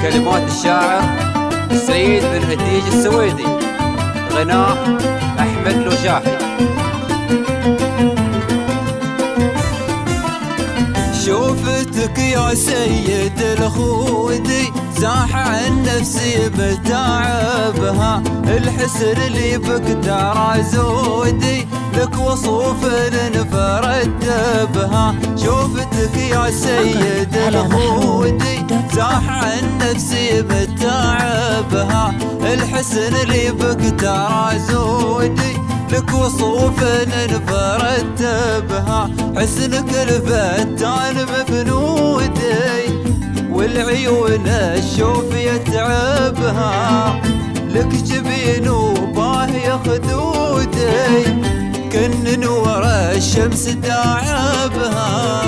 كلمات الشاعر سعيد بن هديج السويدي، غناء أحمد لوجاحي. شوفتك يا سيد الخودي زاح عن نفسي متعبها، الحسن اللي بك ترى زودي لك وصوف انفرد بها. شوفتك يا سيد الخودي زاح عن نفسي متعبها، الحسن اللي بك ترى زودي لك وصوف انفرد بها. حسنك الفتان مفنودي والعيون الشوف يتعبها، لك جبين وباهي خدودي كن نور الشمس داعبها.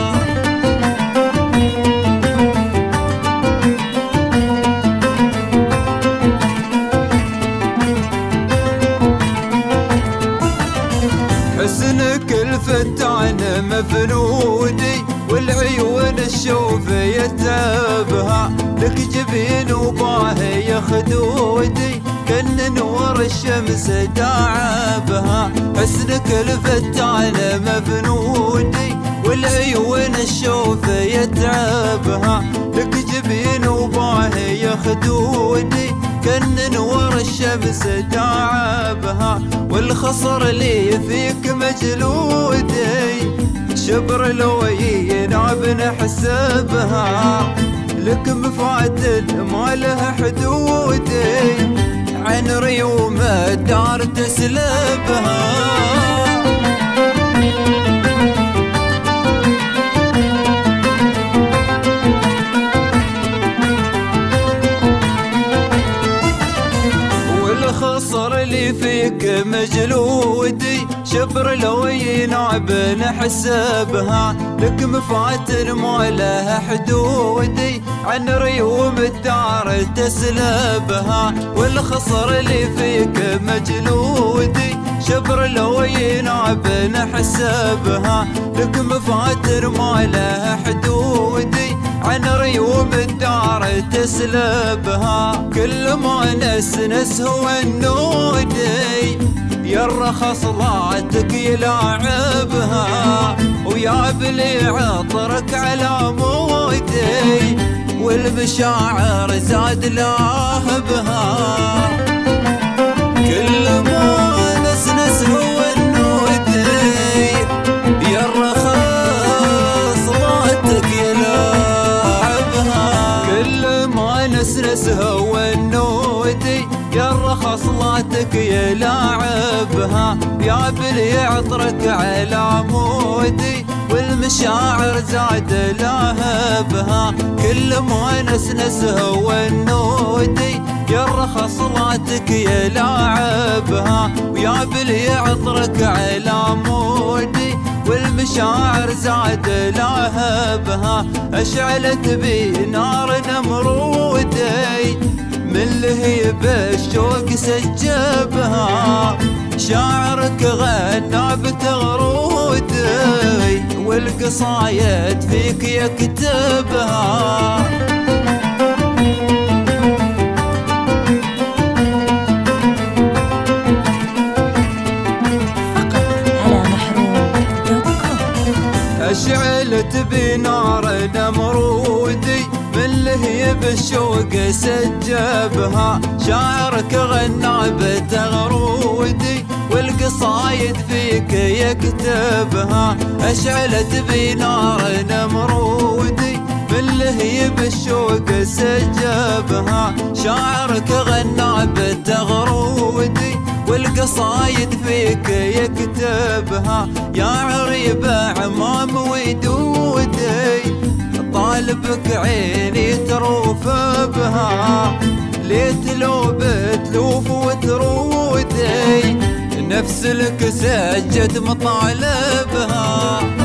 حسنك الفتان مفنودي والعيون الشوف يتعبها، لك جبين وباهي خدودي كن نور الشمس داعبها. حسنك الفتان مفنودي والعيون الشوف يتعبها، لك جبين وباهي خدودي كن نور الشمس داعبها. والخصر اللي فيك مجلودي شبر لو يناب نحسبها، لك مفاتن ما لها حدودي عن ريوم الدار تسلبها. والخصر اللي فيك مجلودي شبر لو ينعب نحسبها، لك مفاتن ما لها حدودي عن ريوم الدار تسلبها. والخصر اللي فيك مجلودي شبر لو ينعب نحسبها، لك مفاتن ما لها حدودي عن ريوم الدار تسلبها. كل ما نسنس هو النودي يرخص ضاعتك يلاعبها، ويا بلي عطرك على موتي والمشاعر زاد لاهبها. كل ما نسنس هو النودي يرخص ضاعتك يلاعبها. كل ما نسنس هو النودي يرخص صلاتك يلاعبها، يا بلي عطرك على مودي والمشاعر زاد لاهبها. كل ما نسنس هو النودي يرخص صلاتك يلاعبها، ويا بلي عطرك على مودي والمشاعر زاد لاهبها. اشعلت بي نار نمرودي من لهيب الشوق سجبها، شاعرك غنى بتغرودي والقصايد فيك يكتبها. اشعلت بنار نمرودي من لهيب الشوق سجبها، شاعرك غنى بتغرودي والقصايد فيك يكتبها. اشعلت بنار نمرودي من لهيب الشوق سجبها، شاعرك غنى بتغرودي والقصايد فيك يكتبها. يا عريبة عمام ودودي طالبك عيني تروف بها، ليت لو بتلوف وترودي نفس لك سجد مطالبها.